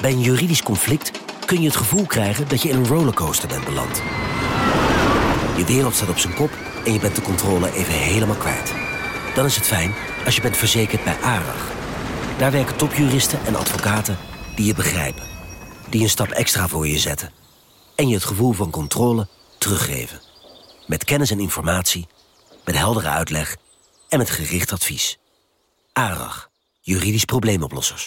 Bij een juridisch conflict kun je het gevoel krijgen dat je in een rollercoaster bent beland. Je wereld staat op zijn kop en je bent de controle even helemaal kwijt. Dan is het fijn als je bent verzekerd bij ARAG. Daar werken topjuristen en advocaten die je begrijpen. Die een stap extra voor je zetten. En je het gevoel van controle teruggeven. Met kennis en informatie, met heldere uitleg en met gericht advies. ARAG, juridisch probleemoplossers.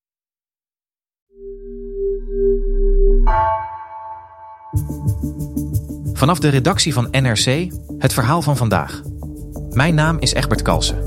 Vanaf de redactie van NRC het verhaal van vandaag. Mijn naam is Egbert Kalsen.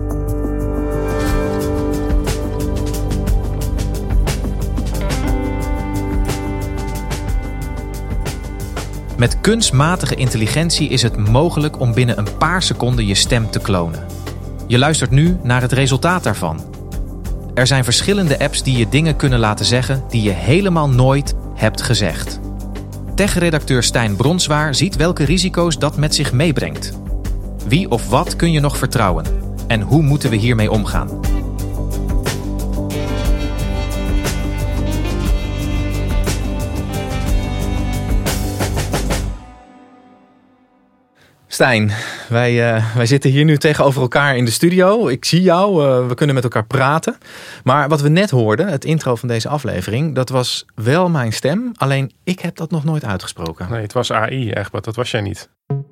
Met kunstmatige intelligentie is het mogelijk om binnen een paar seconden je stem te klonen. Je luistert nu naar het resultaat daarvan. Er zijn verschillende apps die je dingen kunnen laten zeggen die je helemaal nooit hebt gezegd. Tech-redacteur Stijn Bronswaar ziet welke risico's dat met zich meebrengt. Wie of wat kun je nog vertrouwen? En hoe moeten we hiermee omgaan? Stijn, wij zitten hier nu tegenover elkaar in de studio. Ik zie jou, we kunnen met elkaar praten. Maar wat we net hoorden, het intro van deze aflevering, dat was wel mijn stem. Alleen ik heb dat nog nooit uitgesproken. Nee, het was AI, Egbert. Dat was jij niet.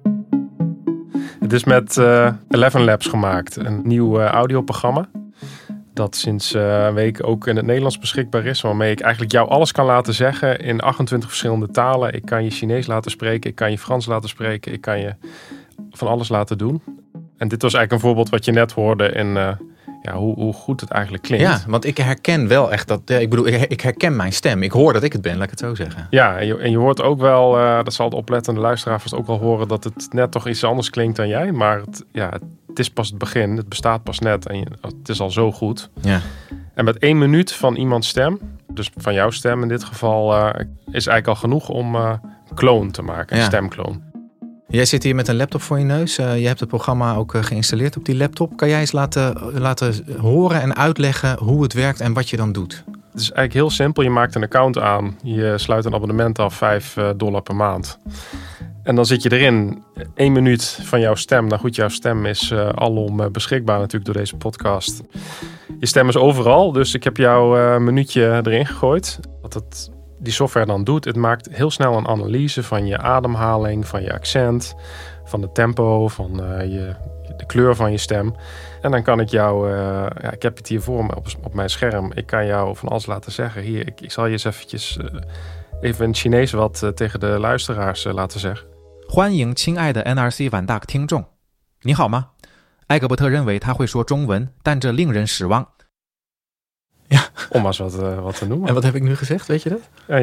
Het is met 11 Labs gemaakt. Een nieuw audioprogramma. Dat sinds een week ook in het Nederlands beschikbaar is. Waarmee ik eigenlijk jou alles kan laten zeggen in 28 verschillende talen. Ik kan je Chinees laten spreken. Ik kan je Frans laten spreken. Ik kan je van alles laten doen. En dit was eigenlijk een voorbeeld wat je net hoorde in hoe goed het eigenlijk klinkt. Ja, want ik herken wel echt dat... Ik herken mijn stem. Ik hoor dat ik het ben, laat ik het zo zeggen. Ja, en je hoort ook wel, dat zal de oplettende luisteraar vast ook wel horen, dat het net toch iets anders klinkt dan jij. Maar het is pas het begin. Het bestaat pas net en het is al zo goed. Ja. En met 1 minuut van iemands stem, dus van jouw stem in dit geval, is eigenlijk al genoeg om een kloon te maken. Een stemkloon. Jij zit hier met een laptop voor je neus. Je hebt het programma ook geïnstalleerd op die laptop. Kan jij eens laten horen en uitleggen hoe het werkt en wat je dan doet? Het is eigenlijk heel simpel. Je maakt een account aan. Je sluit een abonnement af, $5 per maand. En dan zit je erin. 1 minuut van jouw stem. Nou goed, jouw stem is alom beschikbaar natuurlijk door deze podcast. Je stem is overal. Dus ik heb jouw minuutje erin gegooid. Wat die software dan doet, het maakt heel snel een analyse van je ademhaling, van je accent, van de tempo, van de kleur van je stem. En dan kan ik jou, ik heb het hier voor me op mijn scherm, ik kan jou van alles laten zeggen. Hier, ik zal je eens eventjes even in het Chinees wat tegen de luisteraars laten zeggen. 欢迎亲爱的 NRC 晚大听众，你好吗？艾格伯特认为他会说中文，但这令人失望。 Ja. Om maar eens wat te noemen. En wat heb ik nu gezegd, weet je dat? Ja,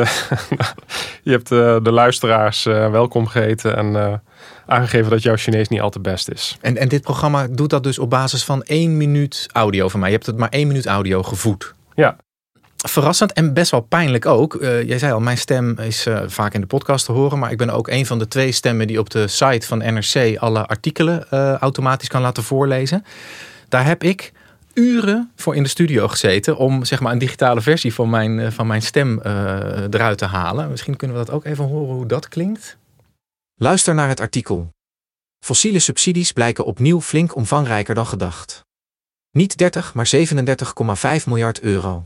je hebt de luisteraars welkom geheten en aangegeven dat jouw Chinees niet al te best is. En dit programma doet dat dus op basis van 1 minuut audio van mij. Je hebt het maar 1 minuut audio gevoed. Ja. Verrassend en best wel pijnlijk ook. Jij zei al, mijn stem is vaak in de podcast te horen. Maar ik ben ook een van de 2 stemmen die op de site van NRC alle artikelen automatisch kan laten voorlezen. Daar heb ik uren voor in de studio gezeten om zeg maar een digitale versie van mijn stem eruit te halen. Misschien kunnen we dat ook even horen hoe dat klinkt. Luister naar het artikel. Fossiele subsidies blijken opnieuw flink omvangrijker dan gedacht. Niet 30, maar 37,5 miljard euro.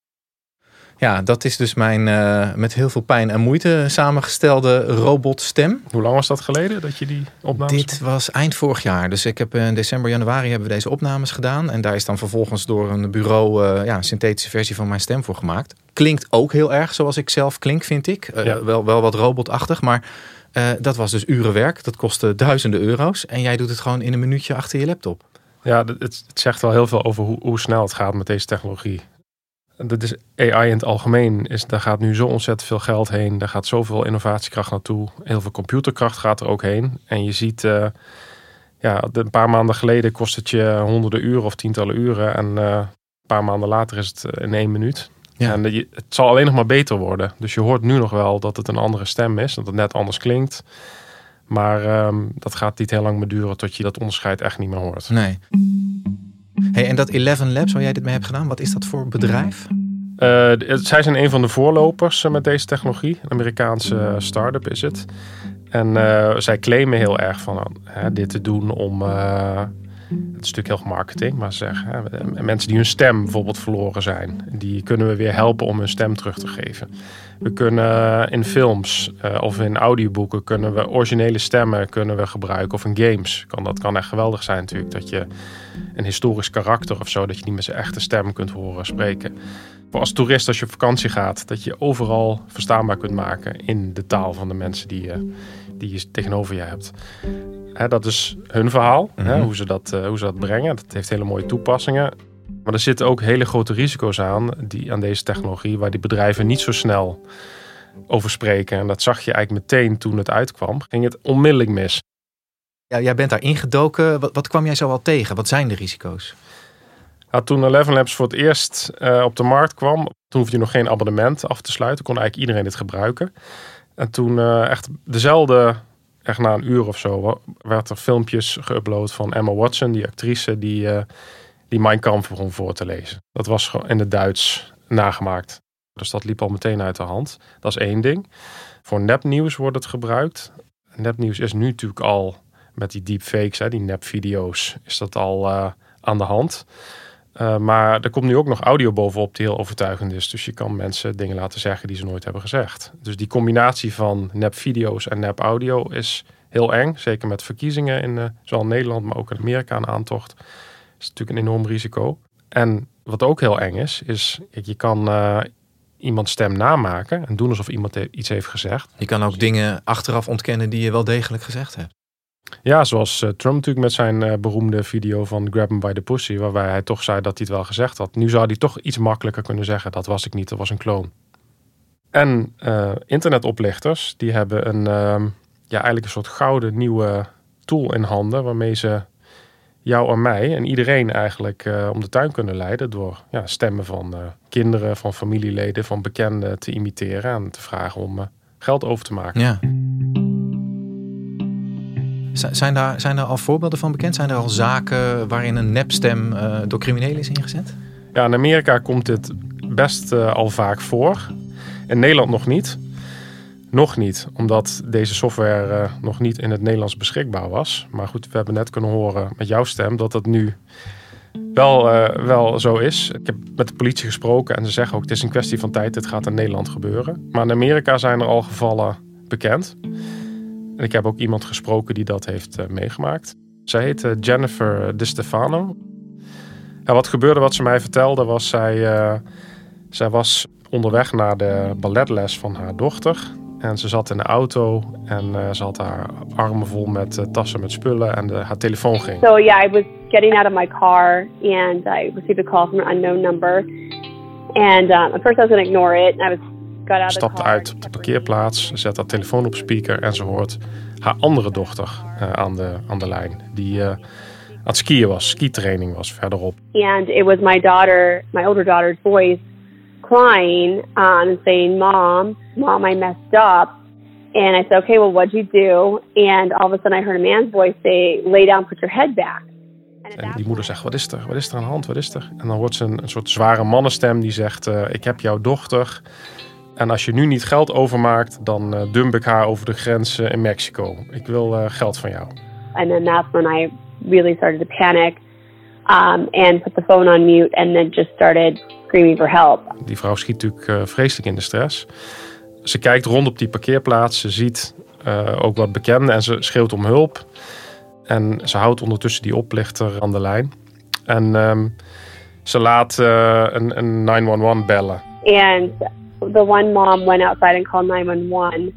Ja, dat is dus mijn met heel veel pijn en moeite samengestelde robotstem. Hoe lang was dat geleden dat je die opnames? Dit was eind vorig jaar. Dus ik heb in december, januari hebben we deze opnames gedaan. En daar is dan vervolgens door een bureau een synthetische versie van mijn stem voor gemaakt. Klinkt ook heel erg zoals ik zelf klink, vind ik. Wel wat robotachtig, maar dat was dus uren werk. Dat kostte duizenden euro's. En jij doet het gewoon in een minuutje achter je laptop. Ja, het zegt wel heel veel over hoe snel het gaat met deze technologie. Dat is AI in het algemeen. Daar gaat nu zo ontzettend veel geld heen. Daar gaat zoveel innovatiekracht naartoe. Heel veel computerkracht gaat er ook heen. En je ziet, een paar maanden geleden kost het je honderden uren of tientallen uren. En een paar maanden later is het in 1 minuut. Ja. En het zal alleen nog maar beter worden. Dus je hoort nu nog wel dat het een andere stem is. Dat het net anders klinkt. Maar dat gaat niet heel lang meer duren tot je dat onderscheid echt niet meer hoort. Nee. Hey, en dat 11 Labs waar jij dit mee hebt gedaan, wat is dat voor bedrijf? Zij zijn een van de voorlopers met deze technologie. Een Amerikaanse start-up is het. En zij claimen heel erg van dit te doen om... het is natuurlijk heel veel marketing, maar zeggen, mensen die hun stem bijvoorbeeld verloren zijn, die kunnen we weer helpen om hun stem terug te geven. We kunnen in films of in audioboeken kunnen we originele stemmen gebruiken, of in games. Dat kan echt geweldig zijn natuurlijk, dat je een historisch karakter of zo, dat je niet met zijn echte stem kunt horen spreken. Voor als toerist, als je op vakantie gaat, dat je overal verstaanbaar kunt maken in de taal van de mensen die je tegenover je hebt. Dat is hun verhaal, hoe ze dat brengen. Dat heeft hele mooie toepassingen. Maar er zitten ook hele grote risico's aan deze technologie, waar die bedrijven niet zo snel over spreken. En dat zag je eigenlijk meteen toen het uitkwam. Ging het onmiddellijk mis. Ja, jij bent daar ingedoken. Wat kwam jij zo al tegen? Wat zijn de risico's? Toen 11 Labs voor het eerst op de markt kwam, toen hoefde je nog geen abonnement af te sluiten. Kon eigenlijk iedereen dit gebruiken. En toen echt na een uur of zo, werd er filmpjes geüpload van Emma Watson, die actrice die Mein Kampf begon voor te lezen. Dat was gewoon in het Duits nagemaakt. Dus dat liep al meteen uit de hand. Dat is één ding. Voor nepnieuws wordt het gebruikt. Nepnieuws is nu natuurlijk al met die deepfakes, die nepvideo's, is dat al aan de hand. Maar er komt nu ook nog audio bovenop die heel overtuigend is. Dus je kan mensen dingen laten zeggen die ze nooit hebben gezegd. Dus die combinatie van nepvideo's en nepaudio is heel eng. Zeker met verkiezingen in zowel Nederland, maar ook in Amerika een aantocht. Dat is natuurlijk een enorm risico. En wat ook heel eng is je kan iemands stem namaken en doen alsof iemand iets heeft gezegd. Je kan ook dingen achteraf ontkennen die je wel degelijk gezegd hebt. Ja, zoals Trump natuurlijk met zijn beroemde video van Grab him by the pussy, waarbij hij toch zei dat hij het wel gezegd had. Nu zou hij toch iets makkelijker kunnen zeggen, dat was ik niet, dat was een kloon. En internetoplichters, die hebben eigenlijk een soort gouden nieuwe tool in handen, waarmee ze jou en mij en iedereen eigenlijk om de tuin kunnen leiden door stemmen van kinderen, van familieleden, van bekenden te imiteren en te vragen om geld over te maken. Ja. Zijn daar al voorbeelden van bekend? Zijn er al zaken waarin een nepstem door criminelen is ingezet? Ja, in Amerika komt dit best al vaak voor. In Nederland nog niet. Nog niet, omdat deze software nog niet in het Nederlands beschikbaar was. Maar goed, we hebben net kunnen horen met jouw stem dat dat nu wel zo is. Ik heb met de politie gesproken en ze zeggen ook, het is een kwestie van tijd, dit gaat in Nederland gebeuren. Maar in Amerika zijn er al gevallen bekend. En ik heb ook iemand gesproken die dat heeft meegemaakt. Zij heet Jennifer DeStefano. Ja, wat gebeurde, wat ze mij vertelde, was zij was onderweg naar de balletles van haar dochter. En ze zat in de auto en ze had haar armen vol met tassen met spullen en haar telefoon ging. So yeah, I was getting out of my car and I received a call from an unknown number. And at first I was going to ignore it. I stapte uit op de parkeerplaats, zet haar telefoon op speaker en ze hoort haar andere dochter aan de lijn. Die aan het skiën was, skitraining was verderop. And it was my older daughter's voice crying and saying, Mom, I messed up. And I said, okay, well, what'd you do? And all of a sudden I heard a man's voice say, lay down, put your head back. En die moeder zegt, wat is er aan de hand, wat is er? En dan hoort ze een soort zware mannenstem die zegt, ik heb jouw dochter. En als je nu niet geld overmaakt, dan dump ik haar over de grens in Mexico. Ik wil geld van jou. And then that's when I really started to panic and put the phone on mute and then just started screaming for help. Die vrouw schiet natuurlijk vreselijk in de stress. Ze kijkt rond op die parkeerplaats. Ze ziet ook wat bekenden en ze schreeuwt om hulp. En ze houdt ondertussen die oplichter aan de lijn. En ze laat een 911 bellen. And the one mom went outside and called 911.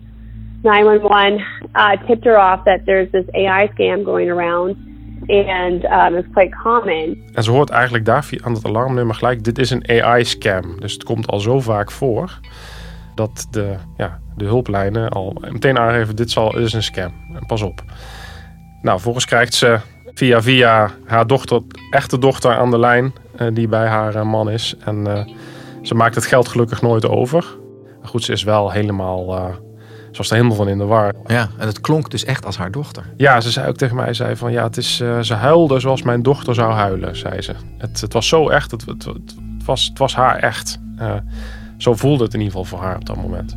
911 tipped her off that there's this AI scam going around. And it's quite common. En ze hoort eigenlijk daar aan het alarmnummer gelijk, dit is een AI-scam. Dus het komt al zo vaak voor dat de hulplijnen al meteen aangeven, dit is een scam. En pas op. Nou, vervolgens krijgt ze via haar echte dochter aan de lijn, die bij haar man is. En ze maakt het geld gelukkig nooit over. Maar goed, ze is wel helemaal... Ze was er helemaal van in de war. Ja, en het klonk dus echt als haar dochter. Ja, ze zei ook tegen mij, ze huilde zoals mijn dochter zou huilen, zei ze. Het was zo echt, het was haar echt. Zo voelde het in ieder geval voor haar op dat moment.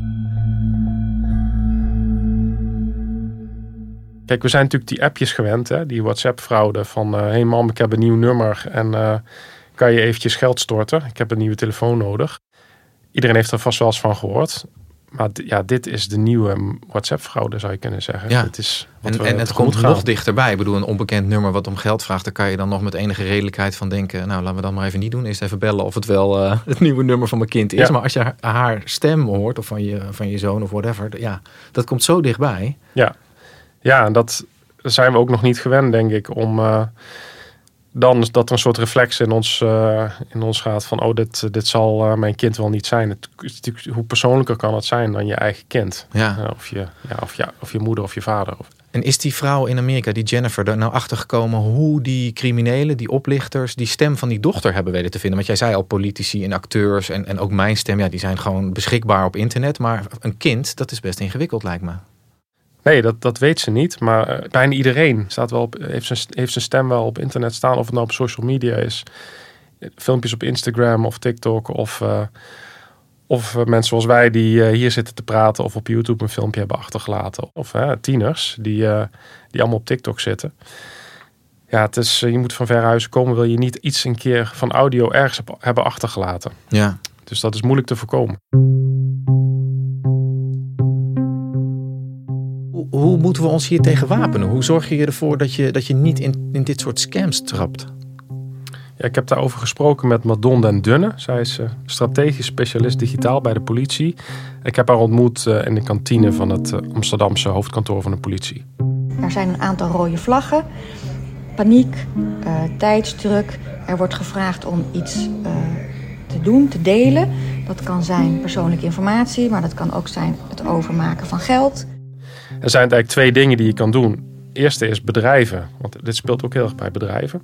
Kijk, we zijn natuurlijk die appjes gewend, hè? Die WhatsApp-fraude van... hey mam, ik heb een nieuw nummer en kan je eventjes geld storten? Ik heb een nieuwe telefoon nodig. Iedereen heeft er vast wel eens van gehoord. Maar dit is de nieuwe WhatsApp-fraude, zou je kunnen zeggen. Ja. Dit is en het komt nog dichterbij. Ik bedoel, een onbekend nummer wat om geld vraagt... daar kan je dan nog met enige redelijkheid van denken... nou, laten we dat maar even niet doen. Eerst even bellen of het wel het nieuwe nummer van mijn kind is. Ja. Maar als je haar stem hoort, of van je zoon of whatever... ja, dat komt zo dichtbij. Ja, en dat zijn we ook nog niet gewend, denk ik... om dan dat er een soort reflex in ons gaat van... dit zal mijn kind wel niet zijn. Hoe persoonlijker kan het zijn dan je eigen kind? Ja. Of je moeder of je vader. En is die vrouw in Amerika, die Jennifer, er nou achter gekomen... hoe die criminelen, die oplichters, die stem van die dochter hebben weten te vinden? Want jij zei al, politici en acteurs en ook mijn stem... ja, die zijn gewoon beschikbaar op internet. Maar een kind, dat is best ingewikkeld, lijkt me. Nee, dat weet ze niet. Maar bijna iedereen heeft zijn stem wel op internet staan. Of het nou op social media is. Filmpjes op Instagram of TikTok. Of mensen zoals wij die hier zitten te praten. Of op YouTube een filmpje hebben achtergelaten. Of tieners die allemaal op TikTok zitten. Ja, het is, je moet van ver huis komen. Wil je niet iets een keer van audio ergens hebben achtergelaten. Ja. Dus dat is moeilijk te voorkomen. Hoe moeten we ons hier tegen wapenen? Hoe zorg je ervoor dat je niet in dit soort scams trapt? Ja, ik heb daarover gesproken met Madon den Dunne. Zij is strategisch specialist digitaal bij de politie. Ik heb haar ontmoet in de kantine van het Amsterdamse hoofdkantoor van de politie. Er zijn een aantal rode vlaggen. Paniek, tijdsdruk. Er wordt gevraagd om iets te doen, te delen. Dat kan zijn persoonlijke informatie, maar dat kan ook zijn het overmaken van geld. Er zijn eigenlijk 2 dingen die je kan doen. Eerste is bedrijven, want dit speelt ook heel erg bij bedrijven.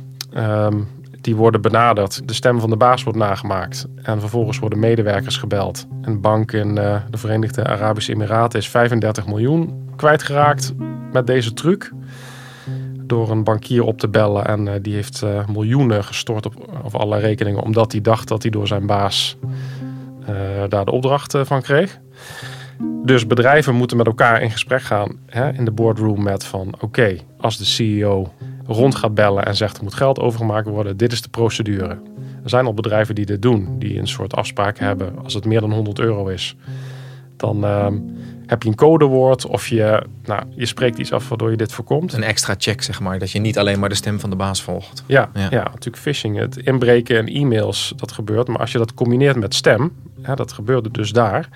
Die worden benaderd, de stem van de baas wordt nagemaakt. En vervolgens worden medewerkers gebeld. Een bank in de Verenigde Arabische Emiraten is 35 miljoen kwijtgeraakt met deze truc. Door een bankier op te bellen en die heeft miljoenen gestort op allerlei rekeningen. Omdat hij dacht dat hij door zijn baas daar de opdracht van kreeg. Dus bedrijven moeten met elkaar in gesprek gaan in de boardroom met van oké, als de CEO rond gaat bellen en zegt er moet geld overgemaakt worden, dit is de procedure. Er zijn al bedrijven die dit doen, die een soort afspraak hebben. Als het meer dan €100 is, dan heb je een codewoord of je spreekt iets af waardoor je dit voorkomt. Een extra check, zeg maar, dat je niet alleen maar de stem van de baas volgt. Ja, natuurlijk phishing, het inbreken en e-mails, dat gebeurt. Maar als je dat combineert met stem, dat gebeurde dus daar...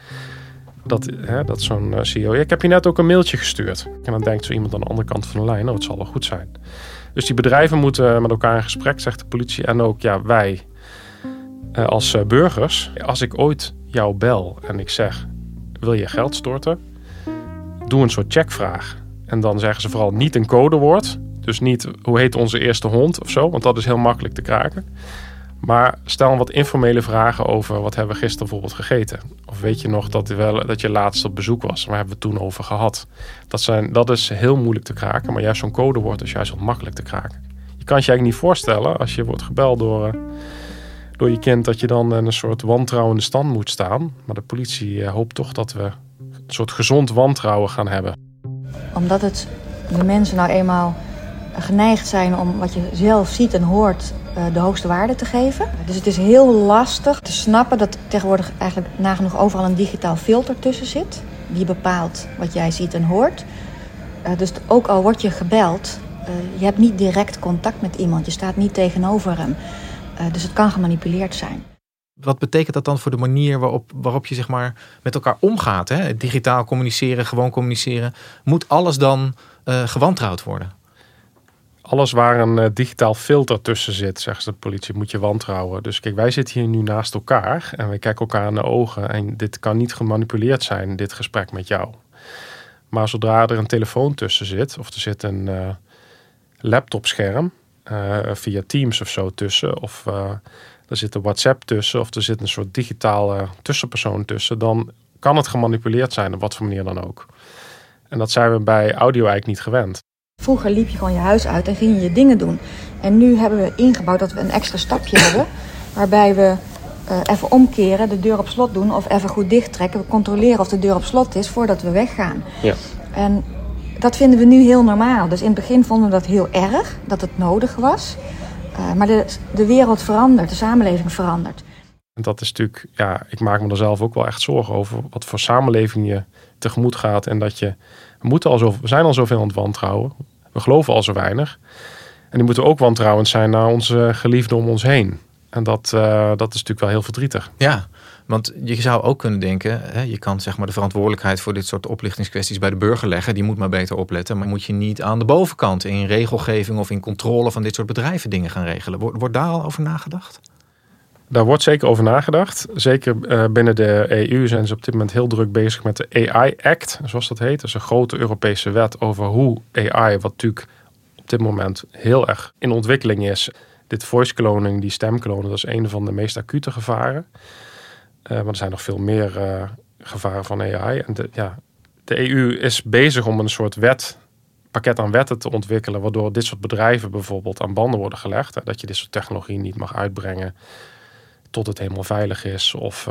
Dat zo'n CEO... ik heb je net ook een mailtje gestuurd. En dan denkt zo iemand aan de andere kant van de lijn... het zal wel goed zijn. Dus die bedrijven moeten met elkaar in gesprek, zegt de politie. En ook wij als burgers. Als ik ooit jou bel en ik zeg... wil je geld storten? Doe een soort checkvraag. En dan zeggen ze vooral niet een codewoord. Dus niet hoe heet onze eerste hond of zo. Want dat is heel makkelijk te kraken. Maar stel wat informele vragen over wat hebben we gisteren bijvoorbeeld gegeten. Of weet je nog dat je laatst op bezoek was? Waar hebben we het toen over gehad? Dat is heel moeilijk te kraken. Maar juist zo'n codewoord is juist wat makkelijk te kraken. Je kan je eigenlijk niet voorstellen als je wordt gebeld door je kind... dat je dan in een soort wantrouwende stand moet staan. Maar de politie hoopt toch dat we een soort gezond wantrouwen gaan hebben. Omdat de mensen nou eenmaal geneigd zijn om wat je zelf ziet en hoort... de hoogste waarde te geven. Dus het is heel lastig te snappen dat tegenwoordig eigenlijk nagenoeg overal een digitaal filter tussen zit. Die bepaalt wat jij ziet en hoort. Dus ook al word je gebeld, je hebt niet direct contact met iemand. Je staat niet tegenover hem. Dus het kan gemanipuleerd zijn. Wat betekent dat dan voor de manier waarop je zeg maar met elkaar omgaat? Hè? Digitaal communiceren, gewoon communiceren. Moet alles dan gewantrouwd worden? Alles waar een digitaal filter tussen zit, zegt de politie, moet je wantrouwen. Dus kijk, wij zitten hier nu naast elkaar en we kijken elkaar in de ogen. En dit kan niet gemanipuleerd zijn, dit gesprek met jou. Maar zodra er een telefoon tussen zit, of er zit een laptopscherm via Teams of zo tussen, of er zit een WhatsApp tussen, of er zit een soort digitale tussenpersoon tussen, dan kan het gemanipuleerd zijn, op wat voor manier dan ook. En dat zijn we bij audio eigenlijk niet gewend. Vroeger liep je gewoon je huis uit en ging je dingen doen. En nu hebben we ingebouwd dat we een extra stapje hebben. Waarbij we even omkeren, de deur op slot doen of even goed dichttrekken. We controleren of de deur op slot is voordat we weggaan. Ja. En dat vinden we nu heel normaal. Dus in het begin vonden we dat heel erg, dat het nodig was. Maar de wereld verandert, de samenleving verandert. En dat is natuurlijk, ik maak me er zelf ook wel echt zorgen over wat voor samenleving je tegemoet gaat. En dat we zijn al zoveel aan het wantrouwen. We geloven al zo weinig. En die moeten ook wantrouwend zijn naar onze geliefden om ons heen. En dat is natuurlijk wel heel verdrietig. Ja, want je zou ook kunnen denken, je kan zeg maar de verantwoordelijkheid voor dit soort oplichtingskwesties bij de burger leggen. Die moet maar beter opletten. Maar moet je niet aan de bovenkant in regelgeving of in controle van dit soort bedrijven dingen gaan regelen? Wordt daar al over nagedacht? Daar wordt zeker over nagedacht. Zeker binnen de EU zijn ze op dit moment heel druk bezig met de AI Act, zoals dat heet. Dat is een grote Europese wet over hoe AI, wat natuurlijk op dit moment heel erg in ontwikkeling is. Dit voice cloning, die stemklonen, dat is een van de meest acute gevaren. Maar er zijn nog veel meer gevaren van AI. En de EU is bezig om een soort pakket aan wetten te ontwikkelen, waardoor dit soort bedrijven bijvoorbeeld aan banden worden gelegd. Dat je dit soort technologie niet mag uitbrengen tot het helemaal veilig is. Of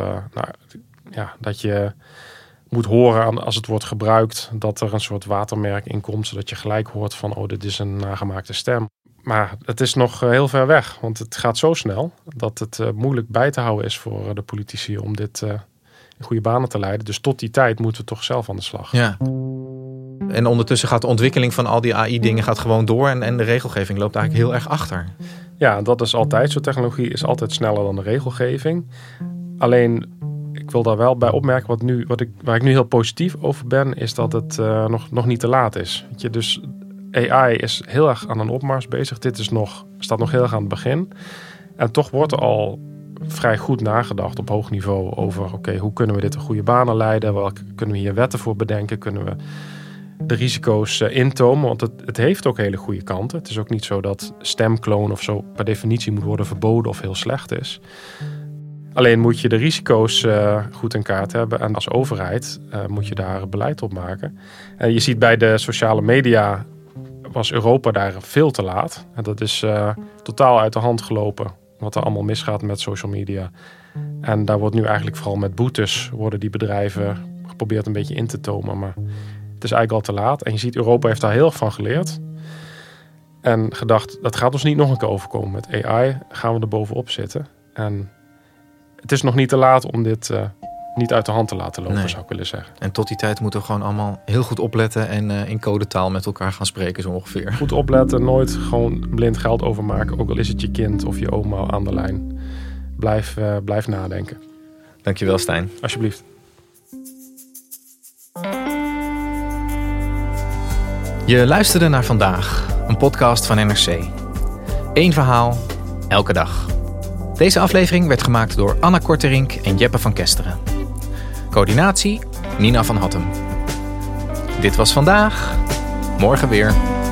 dat je moet horen als het wordt gebruikt dat er een soort watermerk in komt, zodat je gelijk hoort van, dit is een nagemaakte stem. Maar het is nog heel ver weg, want het gaat zo snel dat het moeilijk bij te houden is voor de politici om dit in goede banen te leiden. Dus tot die tijd moeten we toch zelf aan de slag. Ja. En ondertussen gaat de ontwikkeling van al die AI-dingen gaat gewoon door en de regelgeving loopt eigenlijk heel erg achter. Ja, dat is altijd zo. Technologie is altijd sneller dan de regelgeving. Alleen, ik wil daar wel bij opmerken, waar ik nu heel positief over ben, is dat het nog niet te laat is. Weet je, dus AI is heel erg aan een opmars bezig. Dit staat nog heel erg aan het begin. En toch wordt er al vrij goed nagedacht op hoog niveau over, hoe kunnen we dit in goede banen leiden? Welke kunnen we hier wetten voor bedenken? Kunnen we de risico's intomen? Want het heeft ook hele goede kanten. Het is ook niet zo dat stemkloon of zo per definitie moet worden verboden of heel slecht is. Alleen moet je de risico's goed in kaart hebben. En als overheid moet je daar beleid op maken. En je ziet bij de sociale media was Europa daar veel te laat. En dat is totaal uit de hand gelopen wat er allemaal misgaat met social media. En daar wordt nu eigenlijk vooral met boetes worden die bedrijven geprobeerd een beetje in te tomen. Maar het is eigenlijk al te laat. En je ziet, Europa heeft daar heel erg van geleerd. En gedacht, dat gaat ons niet nog een keer overkomen. Met AI gaan we er bovenop zitten. En het is nog niet te laat om dit niet uit de hand te laten lopen, zou ik willen zeggen. En tot die tijd moeten we gewoon allemaal heel goed opletten en in codetaal met elkaar gaan spreken zo ongeveer. Goed opletten, nooit gewoon blind geld overmaken. Ook al is het je kind of je oma aan de lijn. Blijf nadenken. Dankjewel, Stijn. Alsjeblieft. Je luisterde naar Vandaag, een podcast van NRC. Eén verhaal, elke dag. Deze aflevering werd gemaakt door Anna Korterink en Jeppe van Kesteren. Coördinatie, Nina van Hattem. Dit was Vandaag, morgen weer.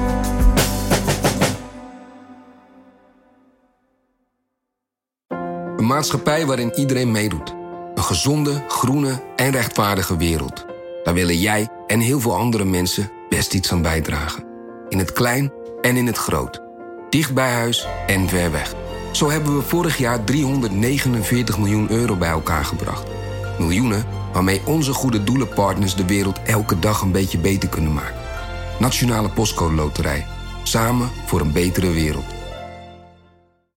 Een maatschappij waarin iedereen meedoet. Een gezonde, groene en rechtvaardige wereld. Daar willen jij en heel veel andere mensen best iets aan bijdragen. In het klein en in het groot. Dicht bij huis en ver weg. Zo hebben we vorig jaar 349 miljoen euro bij elkaar gebracht. Miljoenen waarmee onze goede doelenpartners de wereld elke dag een beetje beter kunnen maken. Nationale Postcode Loterij. Samen voor een betere wereld.